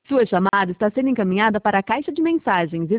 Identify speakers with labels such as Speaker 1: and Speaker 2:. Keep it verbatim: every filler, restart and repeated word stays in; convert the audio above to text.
Speaker 1: Sua chamada está sendo encaminhada para a caixa de mensagens.